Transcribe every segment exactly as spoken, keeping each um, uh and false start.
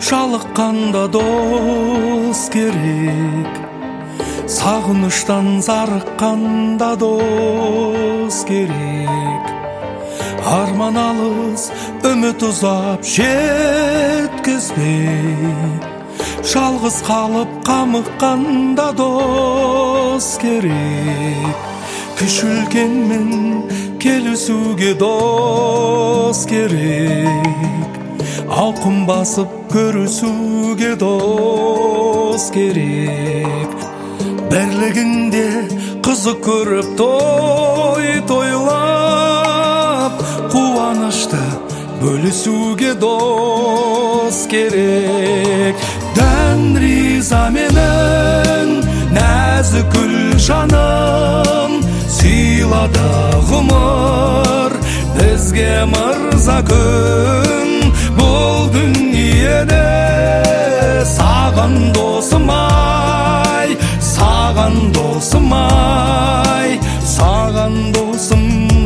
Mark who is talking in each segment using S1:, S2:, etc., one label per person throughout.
S1: жалыққанда дос керек, сағыныштан зарыққанда дос керек. Арман алыс, үміт ұзап жеткізбей, жалғыз қалып қамыққанда дос керек. Күш үлкенмен келісуге дос керек, ауқым басып көрісуге дос керек. Бірлігіңде қызық көріп той тойлап, қуанышты бөлісуге дос керек. Дән риза менің нәзік гүл жаным, сыйлады ғұмыр бізге мырза күн. Бұл дүниеде саған досым ай, саған досым ай, саған досым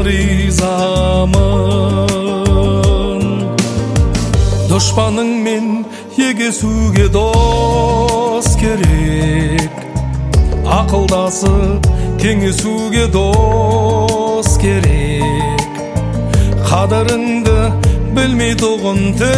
S1: ризамын. Дұшпаныңмен егесуге дос керек, ақылдасып кеңесуге дос керек. Қадіріңді білмей тұғын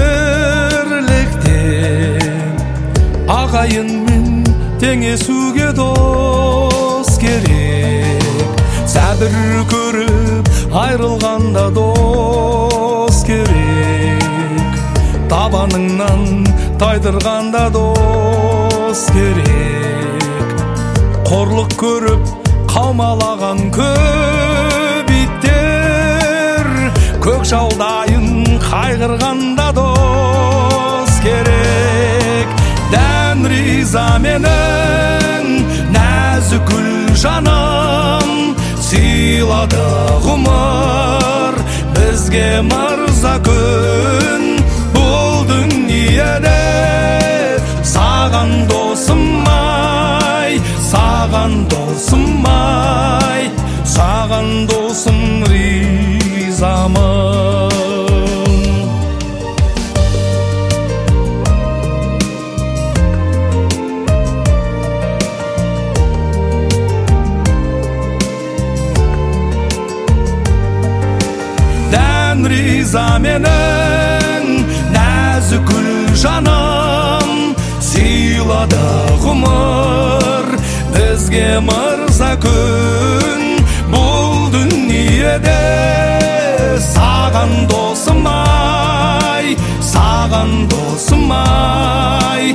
S1: тірліктен, ағайынмен теңесуге дос керек. Сәбір көріп айрылғанда дос керек, табаныңнан тайдырғанда дос керек. Қорлық көріп қаумалаған көп иттер, көк жаудайын қайғырғанда дос керек. Дән риза менің нәзік гүл жаным, сыйлады ғұмыр бізге мырза күн. Бұл дүниеде саған досым ай, саған досым ай, саған досым ризамын. Дән риза менің нәзік гүл жаным, сыйлады ғұмыр бізге мырза күн. Бұл дүниеде саған досым ай, саған досым ай,